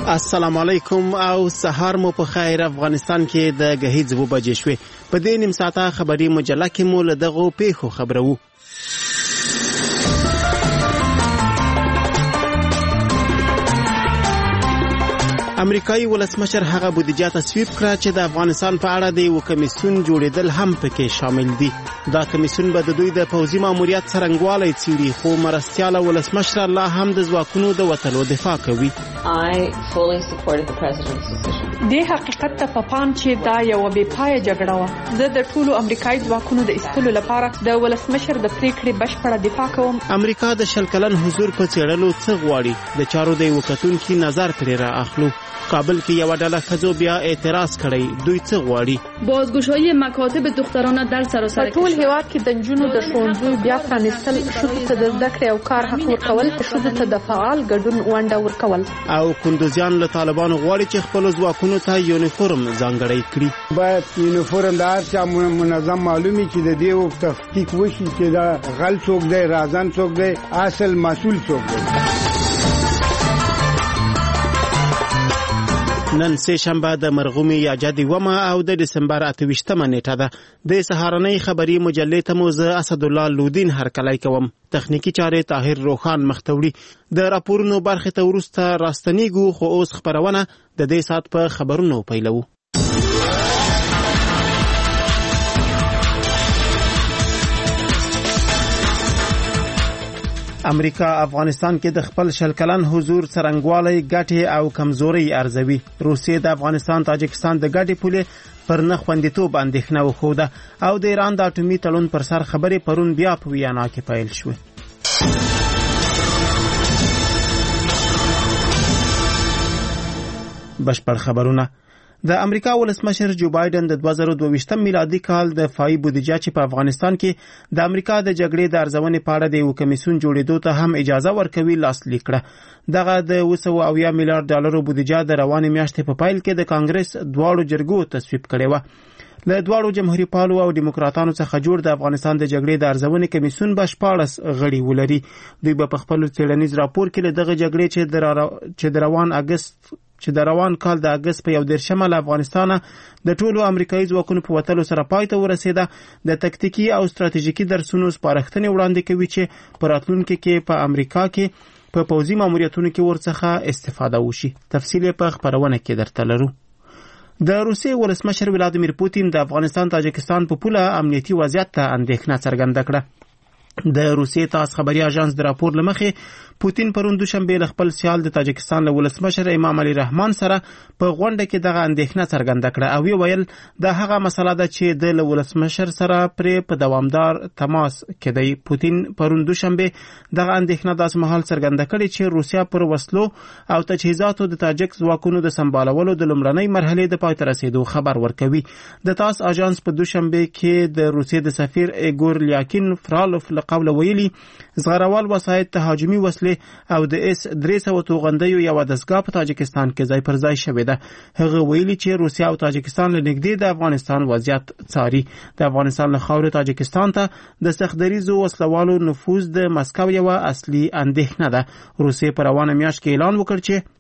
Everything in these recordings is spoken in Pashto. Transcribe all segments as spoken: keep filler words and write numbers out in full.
السلام علیکم او سهار مو په خیر. افغانستان کې د غهیځ وو بجې شوې. په دې نیم ساعته خبري مجله کې مو له دغه پیښو خبرو. امریکایي ولسمشر هغه بودیجه تصویب کړه چې د افغانستان په اړه د یو کمیسیون جوړېدل هم پکې شامل دي. دا کمیسیون به د دوی د پوځي ماموریت څرنګوالی څیړي، خو مرستیاله ولسمشر لا هم د ځواکونو د وتلو دفاع کوي. دې حقیقت ته په پام چې دا یو بې پایه جګړه وه. زه د ټولو امریکایي ځواکونو د ایستلو لپاره د ولسمشر د پریکړې بشپړه دفاع کوم. امریکا د شل کلن حضور په څېړلو څه غواړي؟ د چارو د یو کتونکي نظر پرې را اخلو. کابل کې یو ډله ښځو بیا اعتراض کړی. دوی څه غواړي؟ بازگشایی مکاتب دخترانه در سراسر ټول هیواد کې د نجونو د ښوونځیو بیا پرانیستل، ښځو ته د زده کړې او کار حق ورکول، ښځو ته د فعال ګډون ونډه ورکول. او کندوزیان له طالبانو غواړي چې خپل ځواکونو ته یونیفورم ځانګړی کړي. باید یونیفورم د هر چا منظم معلومي چې د دې تحقیق وشي چې دا غل څوک دی، رازن څوک دی، اصل مسؤل څوک دی. نن سه شنبه د مرغومي یا جدي ومه او د دسمبر اته ویشتمه نیټه ده. د سهارنۍ خبري مجلې ته مو زه اسدالله لودین هرکلی کوم. تخنیکی چارې طاهر روخان مختوړي. د راپورونو برخه ته ورسته راستنیګو، خو اوس خبرونه د دې سات په خبرونو پیلو. امریکا افغانستان کې د خپل شل کلن حضور څرنګوالی، ګټې او کمزوري ارزوي. روسیې د افغانستان تاجکستان د ګټې پولې پر نه خوندیتوب اندېښنه وښوده او د ایران د اټومي تړون پر سر خبرې پرون بیا په ویانا کې پیل شوې. بشپړ خبرونه. د امریکا ولسمشر جو بایدن د دوه زره دوه ویشتم میلادي کال د دفاعي بودیجه چې په افغانستان کې د امریکا د جګړې د ارزونې په اړه د یو کمیسیون جوړېدو ته هم اجازه ورکوي لاسلیک کړه. دغه د اوه سوه اویا میلیارډ ډالرو بودیجه د روانې میاشتې په پیل کې د کانګرس دواړو جرګو تصویب کړې وه. له دواړو جمهوریت پالو او دیموکراتانو څخه جوړ د افغانستان د جګړې د ارزونې کمیسیون به شپاړس غړي ولري. دوی به په خپل څېړنیز راپور کې له دغه جګړې چې د روان اګست چې د روان کال د اګست په یو دېرشمه له افغانستانه د ټولو امریکایي ځواکونو په وتلو سره پای ته ورسېده، د تکتیکي او ستراتیژیکي درسونو سپارښتنې وړاندې کوي چې په راتلونکي کې په امریکا کې په پوځي ماموریتونو کې ورڅخه استفاده وشي. تفصیل یې په خبرونه کې درته لرو. د روسیې ولسمشر ولادیمیر پوتین د افغانستان تاجکستان په پوله امنیتي وضعیت ته اندېښنه څرګنده کړه. د روسیې تاس خبري اژانس د راپور لمخې پوتین پرون دوشنبه له خپل سیال د تاجکستان له ولسمشر امام علي رحمان سره په غونډه کې دغه اندېښنه څرګنده کړه او وی ویل دا هغه مسله ده چې د ولسمشر سره پرې په دوامدار تماس کې دی. پوتین پرون دوشنبه دغه اندېښنه داس مهال څرګنده کړي چې روسیا پر وسلو او تجهیزاتو د تاجک ځواکونو د سمبالولو د لومړنۍ مرحلې د پای ته رسیدو خبر ورکوي. د تاس اژانس په دوشنبه کې د روسیې د سفیر ایګور لیاکین فرالوف قبل ویلي زغروال وسایط تهاجمي وسلې او د اس درې سوه توغندیو یوه دستګاه په تاجکستان کې ځای پر ځای شوې ده. هغه ویلي چې روسیا او تاجکستان له نږدې د افغانستان وضعیت څاري. د افغانستان له خاورې تاجکستان ته د سختدریزو وسلوالو نفوذ د مسکو یوه اصلي اندېښنه ده. روسیې په روانه میاشت کې اعلان وکړ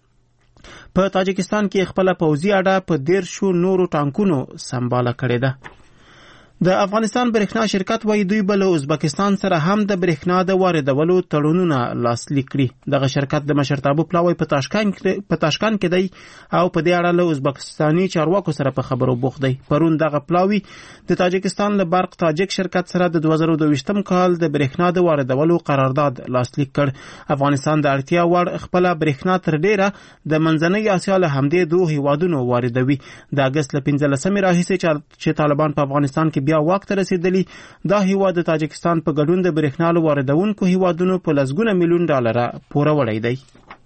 چې په تاجکستان کې خپله پوځي اډه په دیرشو نورو ټانکونو سمباله کړې ده. د افغانستان برېښنا شرکت وايي دوی به له ازبکستان سره هم د برېښنا د واردولو تړونونه لاسلیک کړي. دغه شرکت د مشرتابه پلاوی په تاشکند په تاشکند کې دی او په دې اړه له ازبکستاني چارواکو سره په خبرو بوخت دی. پرون دغه پلاوی د تاجکستان له برق تاجک شرکت سره د دوه زره دوه ویشتم کال د برېښنا د واردولو قرارداد لاسلیک کړ. افغانستان د اړتیا وړ خپله برېښنا تر ډیره د منځنۍ اسیا له همدې دوه هیوادونو واردوي. د اګست له پنځلسمې راهیسې چې طالبان په افغانستان کې بیا واک ته رسیدلی، دا هیواد د تاجکستان په ګډون د برېښنا واردونکو هیوادونو په لسګونه میلیون ډالره پوروړی دی.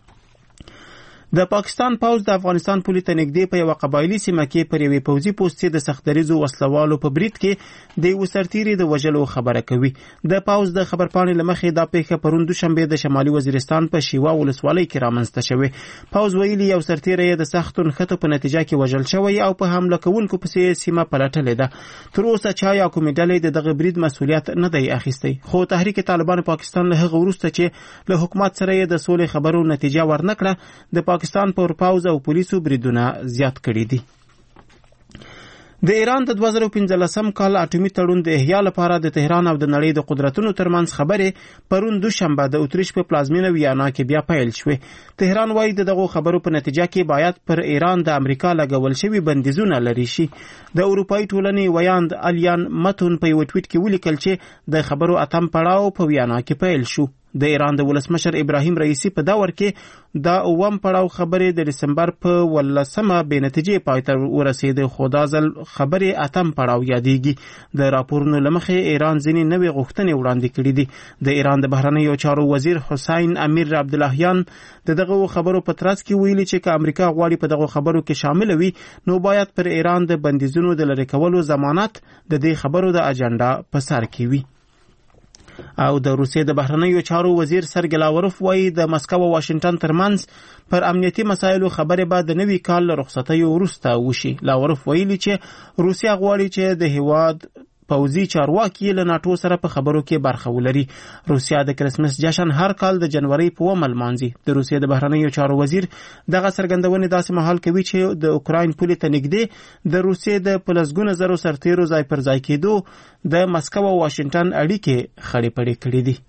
د پاکستان پوځ د افغانستان پولې ته نږدې په یوه قبایلي سیمه کې پر یوې پوځي پوستې د سختدریزو وسلوالو په برید کې د یوه سرتیري د وژلو خبره کوي. د پوځ د خبرپاڼې له مخې دا پیښه پرون دوشنبه د شمالي وزیرستان په شیوا ولسوالۍ کې رامنځته شوې. پوځ ویلي یو سرتیری د سختو نښتو په نتیجه کې وژل شوی او په حمله کوونکو پسې سیمه پلټلې ده. تر اوسه چا یا کومې ډلې د دغه برید مسؤلیت نه دی اخیستی، خو تحریک طالبان پاکستان له هغه وروسته چې له حکومت سره د سولې خبرو نتیجه ورنکړه د پاکستان پر پوځ او پولیسو بریدونه زیات کړي دي. د ایران د دوه زره پنځلسم کال اټومي تړون د احیا لپاره د تهران او د نړۍ د قدرتونو ترمنځ خبرې پرون دوشنبه د اتریش په پلازمینه ویانا کې بیا پیل شوې. تهران وايي د دغو خبرو په نتیجه کې باید پر ایران د امریکا لګول شوي بندیزونه لرې شي. د اروپایي ټولنې ویاند الیان متون په یو ټویټ کې ولیکل چې د خبرو اتم پړاو په ویانا کې پیل شو. د ایران د ولسمشر ابراهیم رئیسی په دور کې دا اووم پړاو خبرې د دسمبر په ولسمه بې نتیجې پای ته ورسېدې، خو دا ځل خبرې اتم پړاو یادېږي. د راپورونو له مخې ایران ځینې نوې غوښتنې وړاندې کړي دي. د ایران د بهرنیو چارو وزیر حسین امیر عبداللهیان د دغه خبرو په ترڅ کې ویلي چې که امریکا غواړي په دغه خبرو کې شامل وي نو باید پر ایران د بندیزونو د لرې کولو ضمانت د دې خبرو د اجنډا په سر کې وي. او د روسیې د بهرنیو چارو وزیر سرګی لاوروف وایي د مسکو او واشنگټن ترمنځ پر امنیتي مسایلو خبرې به د نوي کال له رخصتیو وروسته وشي. لاوروف ویلي چې روسیا غواړي چې د هیواد پوځي چارواکي له ناټو سره په خبرو کې برخه ولري. روسیا د کرسمس جشن هر کال د جنوري په اوومه لمانځي. د روسیې د بهرنیو چارو وزیر دغه څرګندونې داسې مهال کوي چې د اوکراین پولې ته نږدې د روسیې د په لسګونه زرو سرتیرو ځای پر ځای کېدو د مسکو او واشنګټن اړیکې خړې پړې کړې دي.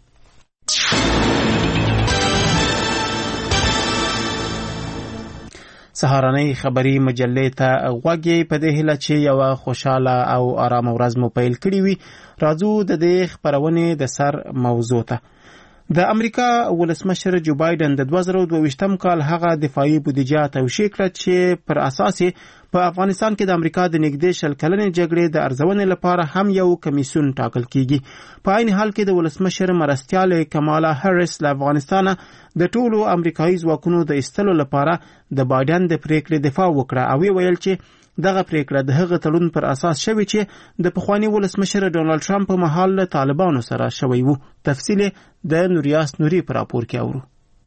سهارنۍ خبري مجلې ته غوږی په دې هیله چې یو خوشاله او آرام ورځ مو پیل کړی وي. راځو د دې خبرونې د سر موضوع ته. د امریکا ولسمشر جو بایدن د دوه زره دوه ویشتم کال هغه دفاعي بودیجه توشیح کړه چې پر اساس په افغانستان کې د امریکا د نږدې شل کلنې جګړې د ارزونې لپاره هم یو کمیسیون ټاکل کیږي. په عین حال کې د ولسمشر مرستیال کمالا هریس له افغانستان د ټولو امریکایي ځواکونو د ایستلو لپاره د بایدن د پریکړې دفاع وکړه او ویل چې دغه پریکړه د هغه تړون پر اساس شوی چې د پخوانی ولسمشر ډونالد ټرمپ په مهال له طالبانو سره شوی وو. تفصیل د نوریاس نوري پر راپور کې اورو.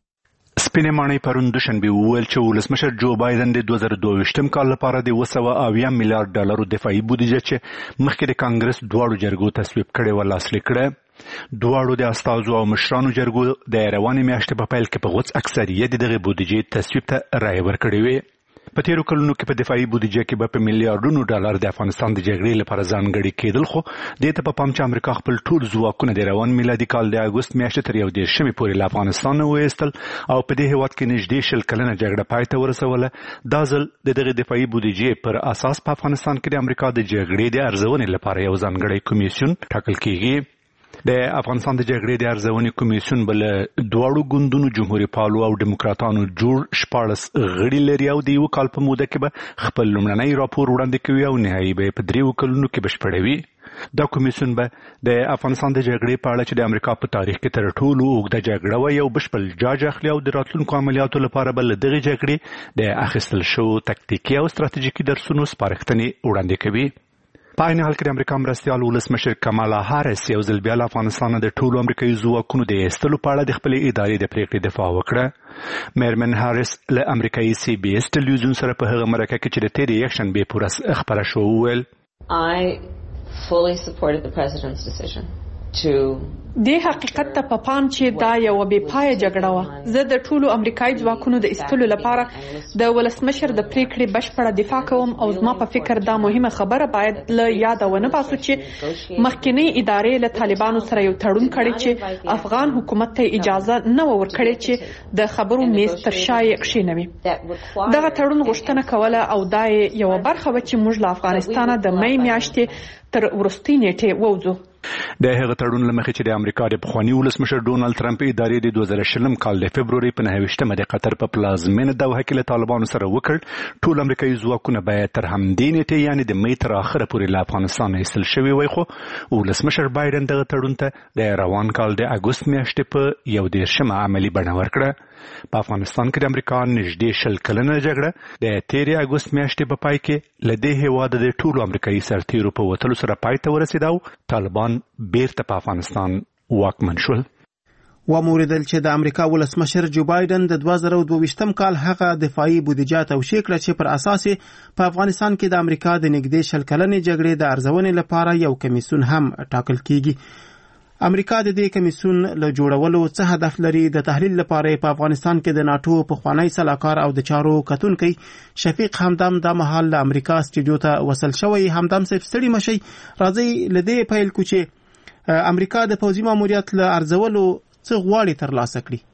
سپینې ماڼۍ پرون دوشنبه وویل چې ولسمشر جو بایدن د دوه زره دوه ویشتم کال لپاره د اوه سوه اویا میلیارډ ډالرو دفاعي بودیجه چې مخکې د کانګرس دواړو جرګو تصویب کړې وه لاسلیک کړه. دواړو د استازو او مشرانو جرګو د روانې میاشتې په پیل کې په غوڅ اکثریت دغه بودیجې تصویب ته رایه ورکړې وې. په تیرو کلونو کې په دفاعي بودیجه کې به په میلیارډونو ډالر د افغانستان د جګړې لپاره ځانګړي کېدل، خو دې ته په پام چې امریکا خپل ټول ځواکونه د روان میلادي کال د اګوست میاشتې تر یو دېرشمې پورې له افغانستان نه وایستل او په دې هېواد کې نږدې شل کلنه جګړه پای ته ورسوله. دا ځل د دغې دفاعي بودیجې پر اساس په افغانستان کې د امریکا د جګړې د ارزونې لپاره یو ځانګړی کمیسیون ټاکل کیږي. د افغانستان د جګړې د ارزونې کمیسیون بل دواړو ګوندونو جمهوریت پالو او دیموکراتانو جوړ شپاړس غړي لري او د یو کال په موده کې به خپل لومړنی راپور وړاندې کوي او نهایي به په دریو کلونو کې بشپړوي. دا کمیسیون به د افغانستان د جګړې په اړه چې د امریکا په تاریخ کې تر ټولو اوږده جګړه وه یو بشپړ جاج اخلي او د راتلونکو عملیاتو لپاره به له دغې جګړې د اخیستل شوو تکتیکي او ستراتیژیکي درسونو سپارښتنې وړاندې کوي. په عین حال کې د امریکا مرستیال ولسمشر کمالا هاریس یو ځل بیا له افغانستانه د ټولو امریکایي ځواکونو د ایستلو په اړه د خپلې ادارې د پریکړې دفاع وکړه. میرمن هاریس له امریکایي سی بي اس ټلویزیون سره په هغه مرکه کې چې د تېرې یکشنبې په ورځ خپره شوه وویل I fully supported the president's decision to دې حقیقت ته په پام چې دا یو بې پایه جګړه وه. زه د ټولو امریکایي ځواکونو د ایستلو لپاره د ولسمشر د پریکړې بشپړه دفاع کوم او زما په فکر دا مهمه خبره باید له یاده ونه باسو چې مخکینی ادارې له طالبانو سره یو تړون کړی چې افغان حکومت ته اجازه نه ورکړي چې د خبرو میز تر شا یې کښېنوي. دغه تړون غوښتنه کوله او دا یو برخه وه چې موږ له افغانستانه د می میاشتې تر وروستۍ نیټې ووځو. د هغه تړون له مخې چې د امریکا د پخواني ولسمشر ډونالد ټرمپ ادارې د دوه زره شلم کال د فبروري په نهه ویشتمه د قطر په پلازمینه دوحه کې له طالبانو سره وکړ، ټول امریکایي ځواکونه باید تر همدې نیټې یعنې د می تر اخره پورې له افغانستان ایستل شوي وای، خو ولسمشر بایدن دغه تړون ته د روان کال د اګوست میاشتې په یو دېرشمه عملي بڼه ورکړه. په افغانستان کې د امریکا نږدې شل کلنه جګړه د تېرې اګوست میاشتې په پای کې له دې هېواده د ټولو امریکایي سرتیرو په وتلو سره پای ته ورسېده او طالبان بیرته په افغانستان واکمن شول. وموریدل چې د امریکا ولسمشر جو بایدن د دوه زره دوه ویشتم کال هغه دفاعي بودیجه توشیح کړه چې پر اساس په افغانستان کې د امریکا د نږدې شل کلنې جګړې د ارزونې لپاره یو کمیسیون هم ټاکل کیږي. امریکا د دې کمیسیون له جوړولو څه هدف لري؟ د تحلیل لپاره په افغانستان کې د ناتو پخوانی سلاکار او د چارو کتونکي شفیق همدم د مهال له امریکا استډیو ته وصل شوی. همدم صاحب ستړي مشي، راځي لدې پیل کو چې امریکا د پوځي ماموریت له ارزولو څه غواړي ترلاسه کړي.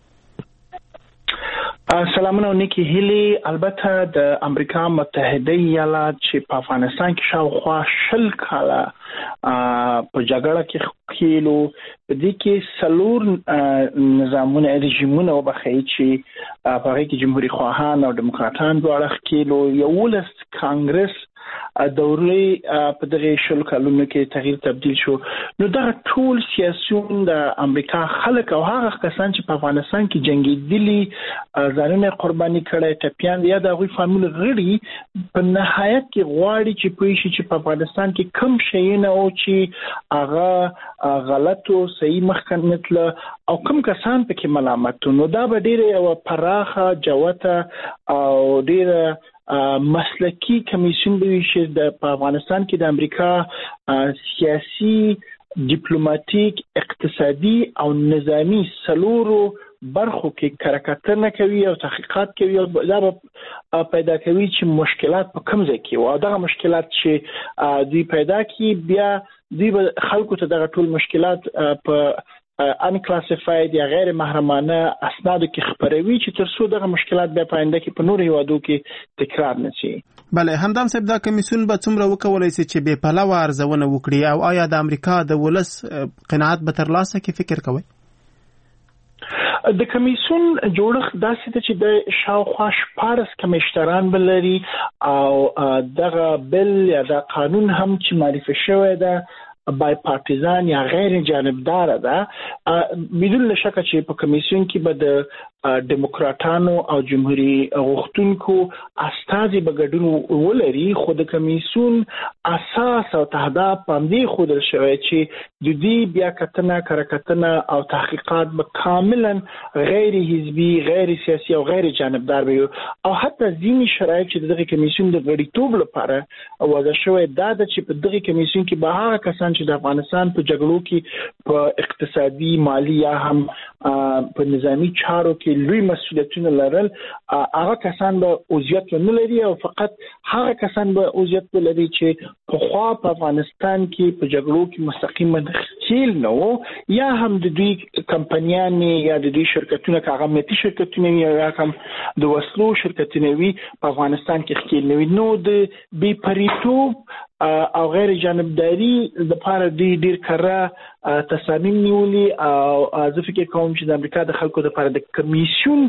سلامونه او نیکی هیلی. البته د امریکا متحده ایالات چې په افغانستان کې شاوخوا شل کاله په جګړه کې کېلو، په دې کې څلور نظامونه رژیمونه وبخښي چې په هغې کې جمهوریت خواهان او ډیموکراټان دواړه کېلو، یولس کانګرس دورې په دغه شل کلونو کې تغییر تبدیل شو. نو دا ټول سیاسيون د امریکا خلک او هغه کسان چې په افغانستان کې جنگیدلي ځانونه قرباني کړي، ټپيان یا د غوي فامیل غړي، په نهایت کې غواړي چې پوه شي چې په افغانستان کې کم شیونه او چې هغه غلط او صحیح مخکنت له او کم کسان پکې ملامت. نو دا به ډیره پراخه جوته او ډیره مسلکی کمیسیون به وي د افغانستان کې د امریکا سیاسي، ډیپلوماټیک، اقتصادي او نظامی سلورو برخو کې کارکتنه کوي او تحقیقات کوي او دا به پیدا کوي چې مشکلات په کوم ځای کې او دغه مشکلات چې دوی پیدا کوي بیا دوی به خلکو ته دغه ټول مشکلات په ان کلاسیفاید یا غیر محرمانه اسنادو کې خبروي چې ترڅو دغه مشکلات بیا پاینده کې په نورو هیوادو کې تکرار نشي. بله، همدم صاحب دا کمیسیون به څومره وکولای شي چې بې پلوه ارزونه وکړي او آیا د امریکا د ولس قناعت به ترلاسه کړي؟ فکر کوئ؟ د کمیسیون جوړښت داسې ده چې د شاوخوا شپاړس کمیشنران به لري او دغه بل یا د قانون هم چې معرفي شوی ده بای پارتیزان یا غیر جانبدار ده. بدون شک چې په کمیسیون کې به د ډیموکراټانو او جمهوریت غوښتونکو استازي به ګډون ولري، خو د کمیسیون اساس او تهداب باندې خودل شوی چې د دې بیا کتنه کارکتنه او تحقیقات به کاملا غیر حزبي، غیر سیاسي او غیر جانبدار وي او حتی ځینی شرایط چې دغه کمیسیون د غړیتوب لپاره وضع شوی دا د چې په دغه کمیسیون کې به هغه کسان چې د افغانستان په جګړو کې په اقتصادي، مالی یا هم په نظامی چارو کې لوی مسؤلیتونه لرل، هغه کسان به عضویت نه لري او فقط هغه کسان به عضویت لري چې په خوا په افغانستان کې په جګړو کې مستقیما خېل نه وو یا هم د دوی کمپنیانې یا د دوی شرکتونه هغه ملي شرکتونه یا هم د وسلو شرکتونه وي په افغانستان کې خېل نه وي. نو د بې پریتوب او غیر جانبداري د لپاره د ډیر کړه تصامیم نیولي او زه فکر کوم چې د امریکا د خلکو لپاره د کمیسیون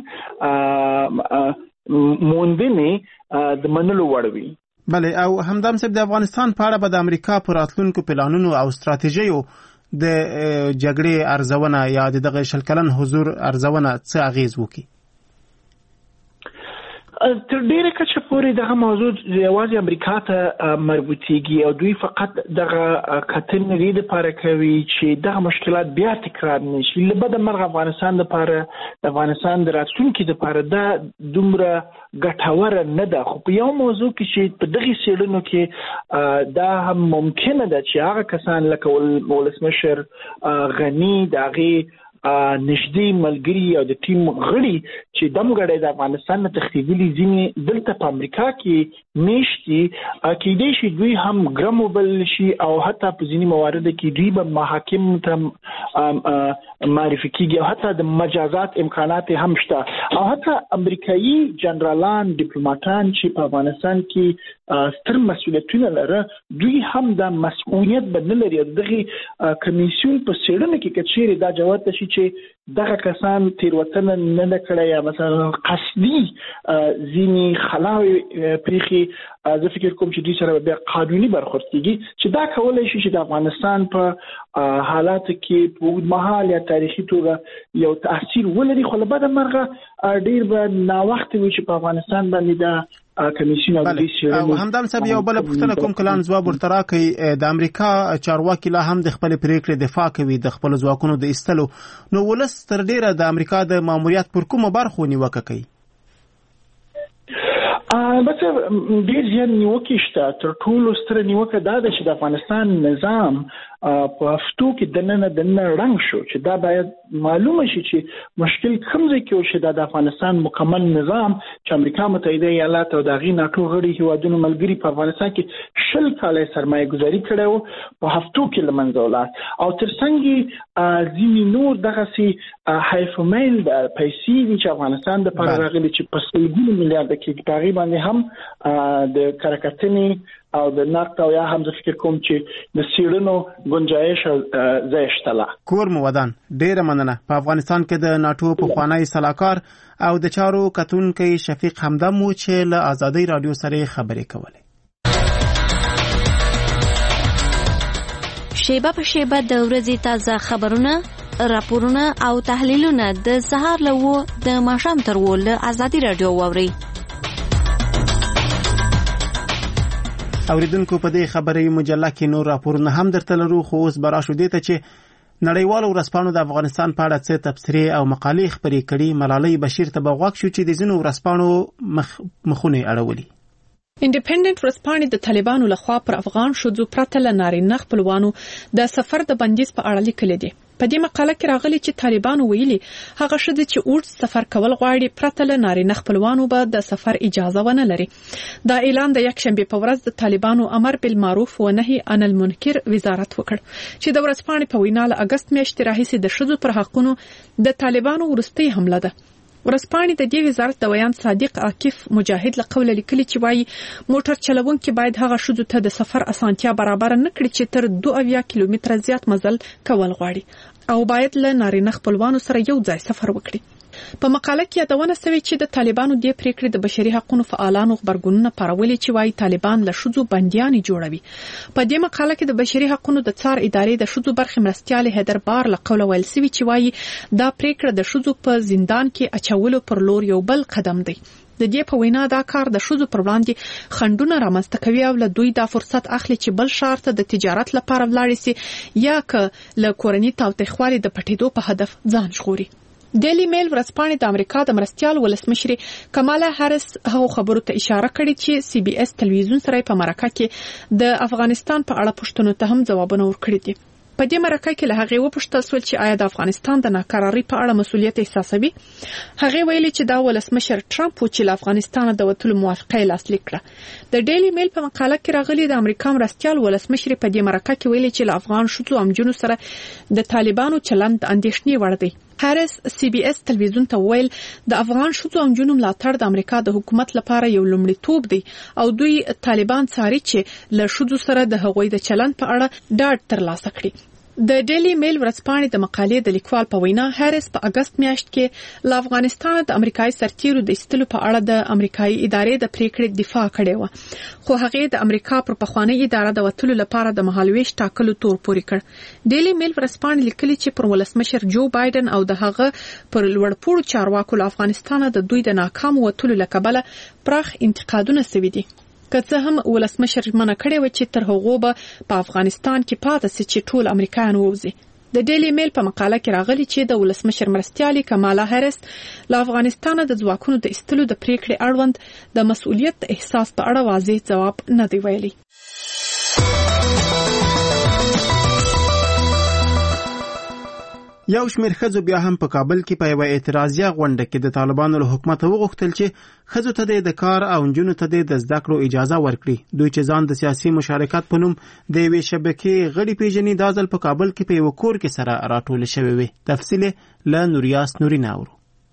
موندنې د منلو وړ وي. بله، او همدم صاحب د افغانستان په اړه به د امریکا پر راتلونکو پلانونو او ستراتیژیو د جګړې ارزونه یا د دغه شل کلن حضور ارزونه څه اغیز وکړي؟ تر ډیره کچه پورې دغه موضوع یوازې امریکا ته مربوطیږي او دوی فقط دغه کتنې لپاره کوي چې دغه مشکلات بیا تکرار نشي. له بده مرغه افغانستان لپاره د افغانستان د راتلونکي لپاره دا دومره ګټوره نه ده، خو په یو موضوع کې چې په دغه سیلونو کې دا هم ممکنه ده چې هغه کسان لکه ولسمشر غنی دغه نږدې ملګري او د ټیم غړي چې دمګړی د افغانستان نه تښتېدلي ځینې دلته په امریکا کې میشتي کېدای شي دوی هم ګرم وبلل شي او حتی په ځینې مواردو کې دوی به محاکم ته معرفي کېږي او حتی د مجازات امکانات هم شته او حتی امریکایي جنرالان ډیپلوماټان چې په افغانستان کې ستر مسؤلیتونه لري دوی هم د مسؤلیت بدل لري. دغه کمیسیون په څېړنه کې کچېرې دا جواب شي چې دغه کسان تیروتنه نه کړې یا مثلا قصدي ځینې خلاوي پریخي، زه فکر کوم چې دوی سره بیا قانوني برخورد کیږي چې دا کولای شي چې د افغانستان په حالاتو کې په اوږدمهال یا تاریخي توګه یو تاثیر ولري. خو له بده مرغه ډیر به ناوخته وي چې په افغانستان باندې دا کمیسیون او د او همدم صاحب یو بل پوښتنه کوم کلان ځواب ورته راکړي. د امریکا چارواکي لا هم د خپل پریکړې دفاع کوي د خپل ځواکونو د ایستلو، نو ولس تر ډیره د امریکا د ماموریت پر کومه برخه نیوکه کوي؟ البته ډیر زیات نیوکې شته. تر ټولو ستره نیوکه دا ده چې د افغانستان نظام په هفتو کې د نن د نن رنګ شو چې دا باید معلومه شي چې مشکل کوم ځای کې وشي د افغانستان مکمل نظام چې امریکا متحده ایالات او د غي ناتو غړي هیوادونو ملګري په افغانستان کې شل کاله سرمایه گذاري کړې وو په هفتو کې لمنځه ولاړ او ترڅنګ ځینې نور دغه سي هایفومیل د پیسې چې افغانستان د پر راغلي چې په سلګونو میلیارډ کې تقریبا هم د کارکتنې او د نقد او یا هم د فکر کوم چې د سیړنو گنجائش زیشتله کور مو ودان ډیره مننه. په افغانستان کې د ناتو په خوانی سلاکار او د چارو کتونکو شفیق همدم مو چې له آزادۍ رادیو سره خبرې کولې. شیبه په شیبه د ورځې تازه خبرونه، راپورونه او تحلیلونه د سهار له و د ماښام تر و له آزادۍ رادیو واورئ. اوریدونکو په دې خبرې مجله کې نور راپورونه هم درته لرو، خو اوس به راشو دې ته چې نړیوالو ورځپاڼو د افغانستان په اړه څه تبصرې او مقالې خپرې کړي. ملالۍ بشیر ته به غوږ شو چې د ځینو ورځپاڼو مخ مخونه اړولي. انډیپندنت ورځپاڼې د طالبانو لخوا پر افغان ښځو پرته له نارینه خپلوانو د سفر د بندیز په اړه لیکلي دي. په دې مقاله کې راغلي چې طالبانو ویلي هغه ښځې چې اوږد سفر کول غواړي پرته له نارینه خپلوانو به د سفر اجازه ونه لري. دا اعلان د یکشنبه په ورځ د طالبانو امر بالمعروف و نهي عن المنکر وزارت وکړ چې د ورځپاڼې په وینا له اگست میاشتې راهیسې د ښځو پر حقونو د طالبانو وروستۍ حمله ده. ورځپاڼې د دې وزارت د ویان صادق عاکف مجاهد له قوله لیکلي چې وايي موټر چلوونکي باید هغه ښځو ته د سفر اسانتیا برابر نه کړي چې تر دوه اویا کیلومتره زیات مزل کول غواړي او باید له نارینه خپلوانو سره یو ځای سفر وکړي. په مقاله کې یادونه شوې چې د طالبانو د پریکړې د بشري حقوقو فعالانو خبرګونونه پارولي چې وايي طالبان له ښځو بنديان جوړوي. په دې مقاله کې د بشري حقوقو د څار ادارې د ښځو برخې مرستيال هیدر بار له قوله ویل شوی چې وايي دا پریکړه د ښځو په زندان کې اچولو پر لور یو بل قدم دی. د دې په وینا دا کار د ښځو پر وړاندې خنډونه رامنځته کوي او له دوی دا فرصت اخلي چې بل ښار ته د تجارت لپاره ولاړ شي یا که له کورنۍ تاوتریخوالي د پټېدو په هدف ځان ژغوري. ډیلی میل ورځپاڼې د امریکا د مرستيال ولسمشرې کمالا هاریس هغه خبرو ته اشاره کړې چې سی بي اس تلویزیون سره په مرکه کې د افغانستان په اړه پوښتنو ته هم ځوابونه ورکړي دي. په دې مرکه کې له هغه وپوښتل شو چې آیا د افغانستان د ناکراری په اړه مسؤلیت احساسوي. هغه ویلي چې دا ولسمشر ټرمپ چې له افغانستان د وټلو موافقه لاسلیک کړه. د ډیلی میل په مقاله کې راغلي د امریکا مرستيال ولسمشر په دې مرکه کې ویلي چې له افغان شوتو امجنو سره د طالبانو چلند اندېښنې وړ دی. هاریس سی بي اس تلویزیون ته ویل د افغان شوتو امجنو ملاتړ د امریکا د حکومت لپاره یو لومړیتوب دی او دوی طالبان څاري چې له شوتو سره د هغوی د چلند په اړه ډاډ ترلاسه کړي. د ډیلی میل ورځپاڼې د مقالې د لیکوال په وینا هاریس په اگست میاشت کې له افغانستان د امریکایي سرتیرو د ایستلو په اړه د امریکایي ادارې د پریکړې دفاع کړې و، خو هغه د امریکا پر پخوانی اداره د وټلو لپاره د مهالويش ټاکلو تور پوري کړ. ډیلی میل ورځپاڼې لیکلي چې پر ولسمشر جو بایدن او د هغه پر لوړپوړو چارواکو له افغانستان د دوی د ناکام وټلو لکبله پراخ انتقادونه شوي دي. که څه هم ولسمشر منع کړی و چې تر هغه به په افغانستان کې پاتې شي چې ټول امریکایان ووځي. د ډیلی میل په مقاله کې راغلي چې د ولسمشر مرستيالي کمالا هاریس له افغانستان د ځواکونو د ایستلو د پریکړې اړوند د مسؤلیت احساس په اړه واضح ځواب نه دی ویلي. یو شمېر ښځو بیا هم په کابل کې په یوه اعتراضیه غونډه کې د طالبانو له حکومت وغوښتل چې ښځو ته د کار او نجونو ته د زده کړو اجازه ورکړي. دوی چې ځان د سیاسي مشارکت په نوم د یوې شبکې غړي پیژني دا ځل په کابل کې په یو کور کې سره راټول شوي وي. تفصیل له نوریاس نورین اورو.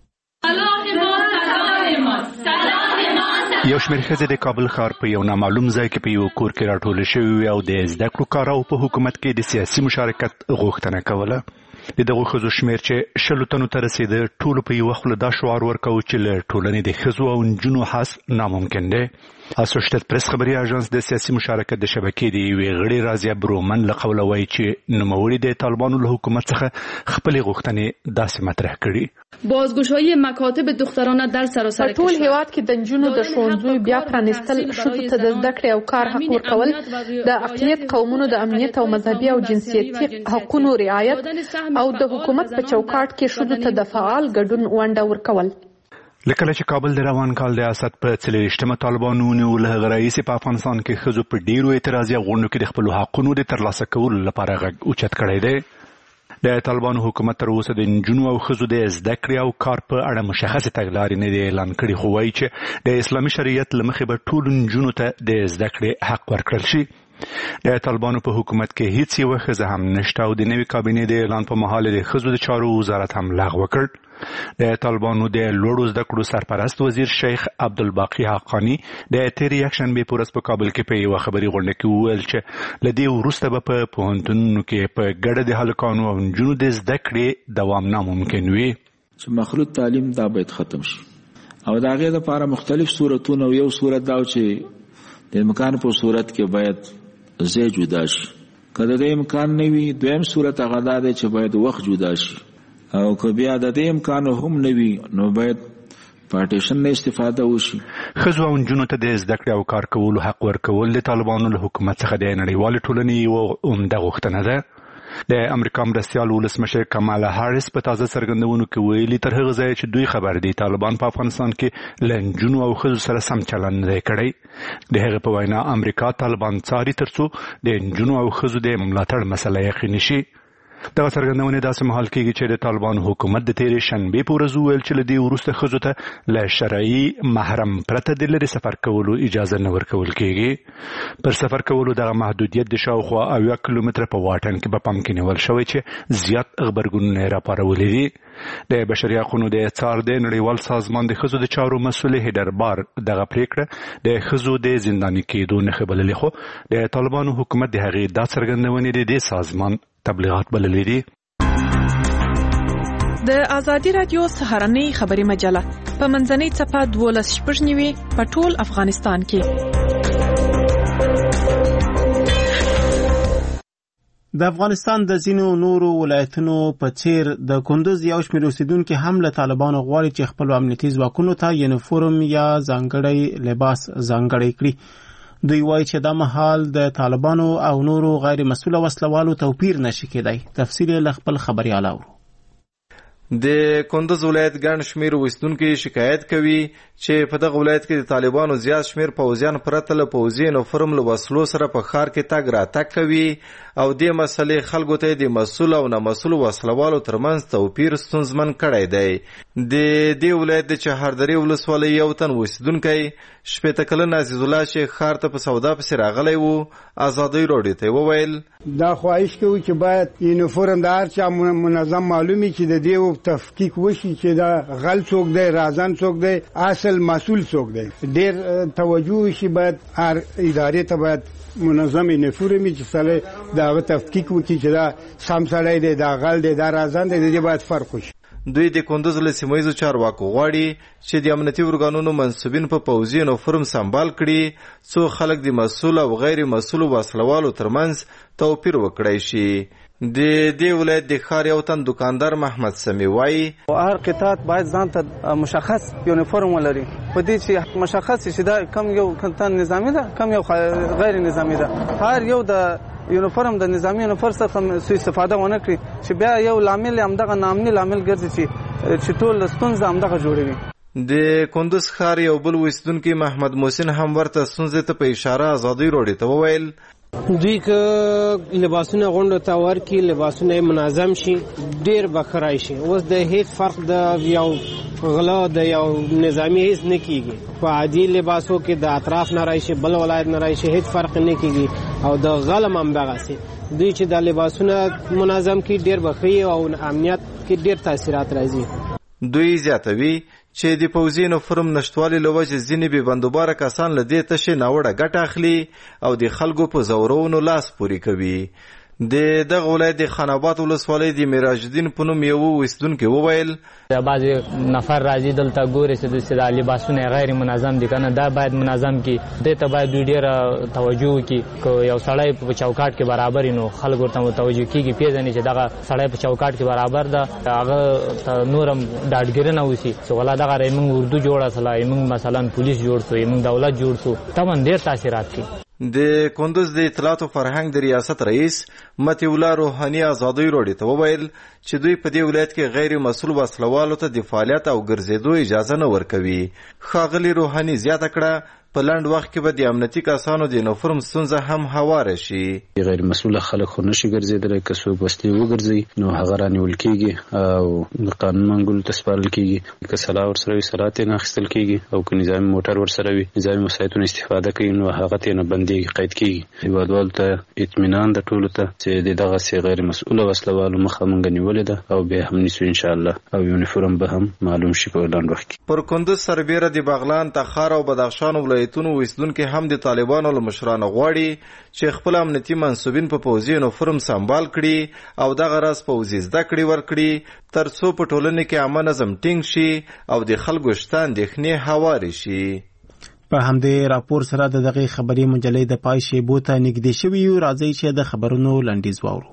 یو شمېر ښځې د کابل ښار په یو نامعلوم ځای کې په یو کور کې راټول شوي وي او د زده کړو کارو په حکومت کې د سیاسي مشارکت غوښتنه کوله. د دغو ښځو شمېر چې شلو تنو ته رسېده ټولو په یوه خوله دا شعار ورکوه چې له ټولنې د ښځو او نجونو حذف ناممکن دی. اسوشیتډ پریس خبري اژانس د سیاسي مشارکت د شبکې د یوې غړي رازیا برومن له قوله وایي چې نوموړي د طالبانو له حکومت څخه خپلې غوښتنې داسې مطرح کړي. بازگشایی مکاتب دخترانه در سراسر کشور. ټول هیواد کې د نجونو د ښوونځیو بیا پرانیستل، ښځو ته د زده کړې او کار حق ورکول، د اقلیت قومونو د امنیت او مذهبي او جنسیتي حقوقو رعایت او د حکومت په چوکاټ کې ښځو ته د فعال ګډون ونډه ورکول. لکه چې کابل د روان کال د اسد په څلېرویشتمه طالبانو ونیول هغه رئیس په افغانستان کې ښځو په ډیرو اعتراضي غونډو کې د خپلو حقونو د ترلاسه کولو لپاره غږ اوچت کړی دی. د طالبانو حکومت تر اوسه د نجونو او ښځو د زده کړې او کار په اړه مشخصې تګلارې نه دی اعلان کړي، خو وایي چې د اسلامي شریعت له مخې به ټولو نجونو ته د زده کړې حق ورکړل شي. د طالبانو په حکومت کې هیڅ یوه ښځه هم نشته او د نوي کابینې د اعلان په مهال د ښځو د چارو وزارت هم لغوه کړ. د طالبانو د لوړو زده کړو سرپرست وزیر شیخ عبدالباقي حقانی د تېرې یکشنبې په ورځ په کابل کې په یوه خبري غونډه کې وویل چې له دې وروسته به په پوهنتونونو کې په ګډه د هلکانو او نجونو د زده کړې دوام ناممکن وي. چې مخلوط تعلیم دا باید ختم شي او د هغې دپاره مختلف صورتونه او یو صورت دا چې د امکان په صورت کې باید ځای جدا شي، که د دې امکان نه وي دویم صورت هغه دا دی چې باید وخت جدا شي، او که بیا د دې امکان هم نه وي نو باید پارټیشن نه استفاده وشي. ښځو او نجونو ته د زده کړې او کار کولو حق ورکول د طالبانو له حکومت څخه د نړیوالې ټولنې یوه عمده غوښتنه ده. د امریکا مرستیال ولسمشر کمالا هاریس په تازه څرګندونو کې ویلي تر هغه ځایه چې دوی خبر دي طالبان په افغانستان کې له نجونو او ښځو سره سم چلند نه دی کړی. د هغې په وینا امریکا طالبان څاري ترڅو د نجونو او ښځو د ملاتړ مسله یقیني شي. دغه څرګندونې داسې مهال کېږي چې د طالبانو حکومت د تېرې شنبې په ورځ وویل چې له دې وروسته ښځو ته له شرعي محرم پرته د لرې سفر کولو اجازه نه ورکول کېږي. پر سفر کولو دغه محدودیت د شاوخوا اویا کیلومتره په واټن کې په پام کې نیول شوی چې زیات غبرګونونه یې راپارولي دي. د بشري حقونو د څار د نړیوال سازمان د ښځو د چارو مسؤل هیډر بار دغه پریکړه د ښځو د زنداني کېدو نښه بللې، خو د طالبانو حکومت د هغې دا څرګندونې د دې سازمان تبلیغات بللې دي. د ازادي رادیو سهارنۍ خبري مجله په منځنۍ څپه دولس شپږ نیوي په ټول افغانستان کې. د افغانستان د ځینو نورو ولایتونو په څیر د کندوز یو شمېر اوسیدونکي هم له طالبانو غواړي چې خپلو امنیتي ځواکونو ته یونیفورم یا ځانګړی لباس ځانګړی کړي. دوی وایي چې دا مهال د طالبانو او نورو غیر مسؤله وسلوالو توپیر نشي کېدی. تفصیل له خپل خبريال اورو. د کندوز ولایت ګڼ شمېر اوسیدونکي شکایت کوي چې په دغه ولایت کې د طالبانو زیات شمېر پوځیان پرته له پوځي یونیفورم له وسلو سره په ښار کې تګ راتګ کوي او دې مسلې خلکو ته د مسؤل او نامسؤل وسلوالو ترمنځ توپیر ستونزمن کړی دی. د دې ولایت د چهاردرې ولسوالۍ یو تن اوسیدونکی شپېته کلن عزیز الله چې ښار ته په سودا پسې راغلی و ازادۍ راډیو ته وویل دا خواهش کوي چې باید یونیفورم د هر چا منظم معلومي چې د دې تفکیک وشي چې دا غل څوک دی، رازن څوک دی، اصل مسؤل څوک دی. ډېر توجه شي باید هر ادارې ته باید منظم یونیفورم چې سره دا تفکیک وکړي چې دا سم سړی دی، دا غل دی، دا رازن دی، د دې باید فرق وشي. دوی د کندوز له سیمه ییزو چارواکو غواړي چې د امنیتي ارګانونو منصوبین په پوځي یونیفورم سمبال کړي څو خلک د مسؤل او غیر مسؤل وسلوالو ترمنځ توپیر وکړی شي. د دې ولایت د ښار یو تن دکاندار محمد سمی وایي هر قطاعت باید ځان ته مشخص یونیفورم ولري، په دې چې مشخص شي دا کم یو کتان نظامی ده کم یو غیر نظامی ده. هر یو د یونیفورم د نظامی یونیفورم څخه سوء استفاده ونه کړي چې بیا یو لامل همدغه نامني لامل ګرځي چې چې ټول ستونزه همدغه جوړوي. د کندوز ښار یو بل اوسیدونکی محمد محسن هم ورته ستونزې ته په اشاره ازادۍ راډیو ته وویل دوی که لباسونه غونډو ته ورکړي لباسونه منظم شي ډېر به ښه راشي. اوس د هیڅ فرق د یو غلا د یو نظامی هیڅ نه کیږي، په عادي لباسو کې د اطراف نه راشي بل ولایت نه راشي هیڅ فرق نه کیږي او د غلم هم دغسې دوی چې د لباسونه منظم کړي ډېر به ښه او امنیت کې ډېر تاثیرات راځي. دوی زیاتوي چې د پوځي یونیفورم نشتوالي له وجې ځینې بې بندوباره کسان له دې تشې ناوړه ګټه اخلي او د خلکو په زورونو لاس پورې کوي. د دغه ولایت د خان آباد ولسوالۍ د معراج الدین په نوم یو اوسیدونکی وویل بعضې نفر راځي دلته ګوري چې دا لباسونه غیر منظم دي که نه دا باید منظم کړي. دې ته باید دوی ډېره توجه وکړي. که یو سړی په چوکاټ کې برابر وي نو خلک ورته متوجه کېږي پېژني چې دغه سړی په چوکاټ کې برابر ده هغه ته نور هم ډاډګیرنه وشي چې والله دغه رایې موږ اردو جوړه سله موږ مثلا پولیس جوړ سو موږ دولت جوړ سو طبعا ډېر تاثیرات کوي. د کندوز د اطلاعات او فرهنګ د ریاست رئیس متی الله روحاني ازادي راډیو ته وویل چې دوی په دې ولایت کې غیر مسؤل وسلوالو ته د فعالیت او ګرځېدو اجازه نه ورکوي. ښاغلي روحاني زیاته کړه په لنډ وخت کې به د امنیتي کسانو د یونیفورم ستونزه هم هواره شي. غیر مسؤله خلک خو نشي ګرځېدلی، که څوک وسلې وګرځوي نو هغه رانیول کېږي او د قانون منګولو ته سپارل کېږي. که سلاح ورسره وي سلاح ترې نه اخیستل کېږي او که نظامي موټر ورسره وي نظامي وسایطونه استفاده کوي نو هغه ترې نه بندېږي، قید کېږي. هېوادوالو ته اطمینان د ټولو ته چې د دغسې غیر مسؤله وسلوالو مخه موږ نیولې ده او بیا هم نیسو انشاءالله او یونیفورم به هم معلوم شي په لنډ وخت کې. پر کندوز سربیره د بغلان، تخار او بدخشان ولایتونو اوسیدونکي هم د طالبانو له مشرانو غواړي چې خپل امنیتي منصوبین په پوځي یونیفورم سمبال کړي او دغه راز پوځي زده کړې ورکړي تر څو په ټولنه کې امن نظم ټینګ شي او د خلکو شته اندېښنې هوارې شي. په همدې راپور سره د دغه خبري مجلې د پای شیبو ته نږدې شوي یو. راځئ چې د خبرونو لنډیز واورو.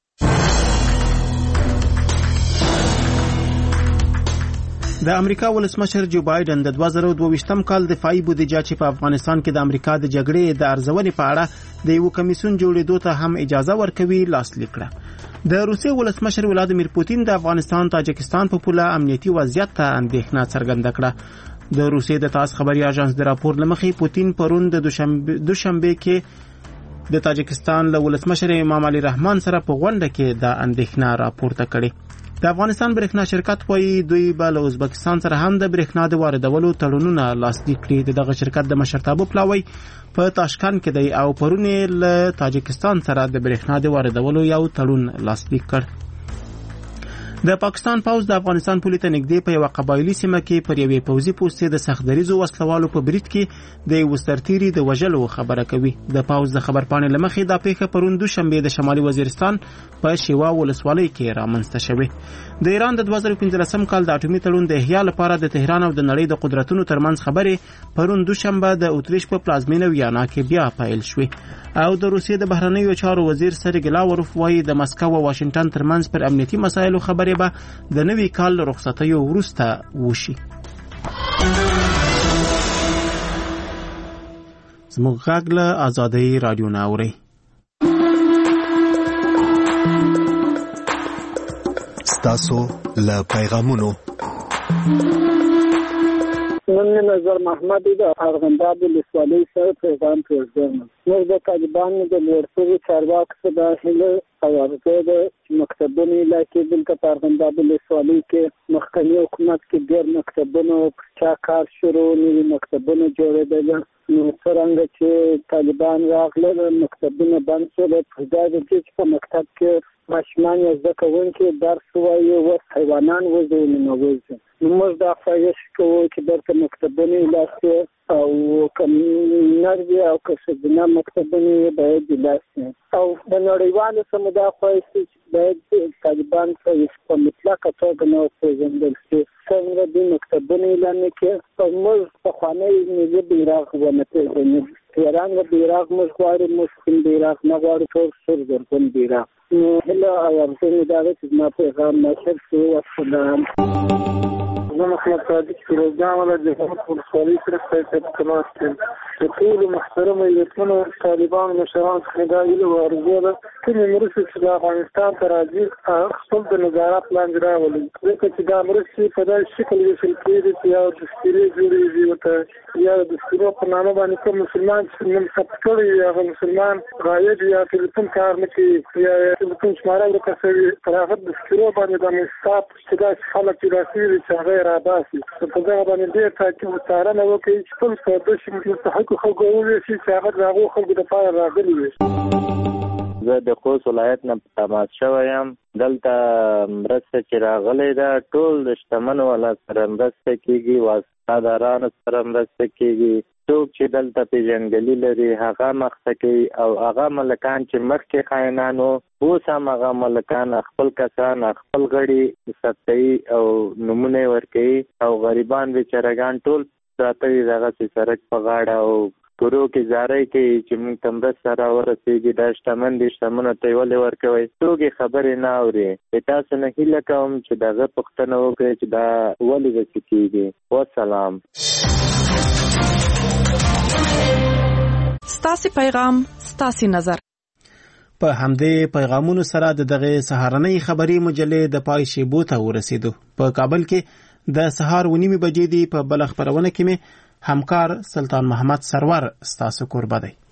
د امریکا ولسمشر جو بایدن د دوه زره دوه ویشتم کال دفاعي بودیجه چې په افغانستان کې د امریکا د جګړې د ارزونې په اړه د یو کمیسیون جوړېدو ته هم اجازه ورکوي لاسلیک کړه. د روسیې ولسمشر ولادیمیر پوتین د افغانستان تاجکستان په پوله امنیتي وضعیت ته اندېښنه څرګنده کړه. د روسیې د تاس خبري اژانس د راپور لمخې پوتین پرون د دوشنبه کې د تاجکستان له ولسمشر امام علي رحمان سره په غونډه کې د اندېښنه راپورته کړې. د افغانستان برېښنا شرکت وایي دوی به له ازبکستان سره هم د برېښنا د واردولو تړونونه لاسلیک کړي. د دغه شرکت د مشرتابه پلاوی په تاشکند کې دی او پرون له تاجکستان سره د برېښنا د واردولو یو تړون لاسلیک کړ. د پاکستان پوځ د افغانستان پولې ته نږدې په یوه قبایلي سیمه کې پر یوې پوځي پوستې د سختدریزو وسلوالو په برید کې د یوه سرتیري د وژلو خبره کوي. د پوځ د خبرپاڼې له مخې دا پیښه پرون دوشنبه د شمالي وزیرستان په شیوا ولسوالۍ کې رامنځته شوې. د ایران د دوه زره پنځلسم کال د اټومي تړون د احیا لپاره د تهران او د نړۍ د قدرتونو ترمنځ خبرې پرون دوشنبه د اتریش په پلازمینه ویانا کې بیا پیل شوې او د روسیې د بهرنیو چارو وزیر سرګی لاوروف وایي د مسکو او واشنگټن ترمنځ پر امنیتي مسایلو خبرې به د نوي کال رخصتیو وروسته وشي. زموږ غږ له آزادۍ رادیو نه اورئ. ستاسو له پیغامونو من نظر محمد د ارغنداب ولسوالۍ سره پیغام پرېږدم. موږ د طالبانو د لوړپوړو چارواکو څخه دا هیله او ارزو ده چې مکتبونه علاقې دلته په ارغنداب ولسوالۍ کې مخکني حکومت کې ډېر مکتبونه چا کار شروع نوي مکتبونه جوړېدل نو څرنګه چې طالبان راغله مکتبونه بند شول. په دا د دې چې په مکتب کې ماشومان یا زده کوونکي درس وایي اوس حیوانان وځي نو وځي. نو موږ دا خواهش کوو چې دلته مکتبونه علاقې او کم نروي او که ښځینه مکتبونه باید علاقې او د نړیوالو سره دا خواهش چې باید طالبان په مطلقه توګه نه وپېژندل شي. څنګه دې مکتبونه اعلان کړي او موږ پخوانی ملي بیرغ ونه پېژنو. ایران د بیرغ موږ غواړو، موږ سپین بیرغ نه غواړو، ټول سور زرغون بیرغ. نو هیله او ارزو مې دا ده چې زما پیغام نشر شي. والسلام. زه محمد صادق فیروزجان ولا د ولسوالۍ سره په تماس کې د ټولو محترمو ایالتونو طالبانو مشرانو څخه دا هیله او ارزو ده کومې مرستې چې د افغانستان ته راځي خپل د نظارت لاندې راولي، ځکه چې دا مرستې په داسې شکل ویشل کېږي چې یا دستګیرې جوړېږي ورته یا د دستګیرو په نامه باندې کوم مسلمان چې نوم ثبت کړی وي هغه مسلمان غایب یا ټلیفون کار نه کوي یا ټلیفون شماره ورکه شوي پر هغه دستګیرو باندې د مستاپ چې داسې خلک چې راسي وي چې هغه یې راباسي. په دغه باندې ډېر تاکید او څارنه وکړي چې خپل پردو شي مستحقو خلکو وویشي چې هغه د هغو خلکو دپاره راغلي وي. زه د خوست ولایت نه تماس شوی یم. دلته مرسته چې راغلی ده ټول د شتمنو والا سره مرسته کېږي، واسطهدارانو سره مرسته کېږي. څوک چې دلته پیژندګلي لري هغه مخته کوي او هغه ملکان چې مخکې خاینان وو اوس هم هغه ملکان خپل کسان خپل غړي ثبتوي او نومونه یې ورکوي او غریبان بیچارهګان ټول پراته دي دغسې سړک په غاړه او کورو کې زارۍ کوي چې موږ ته مرسته راورسېږي. دا شتمن دي شتمنو ته یې ولې ورکوئ؟ څوک یې خبرې نه اوري. تاسو نه هیله کوم چې د هغه پوښتنه وکړئ چې دا ولې داسې کېږي. والسلام. ستاسو پیغام ستاسو نظر. په همدې پیغامونو سره د دغه سهارنۍ خبري مجلې د پای شیبو ته ورسېدو. په کابل کې د سهار ونیمې بجې دی. په بل خبرونه کې مې همکار سلطان محمد سرور ستاسو قربا دی.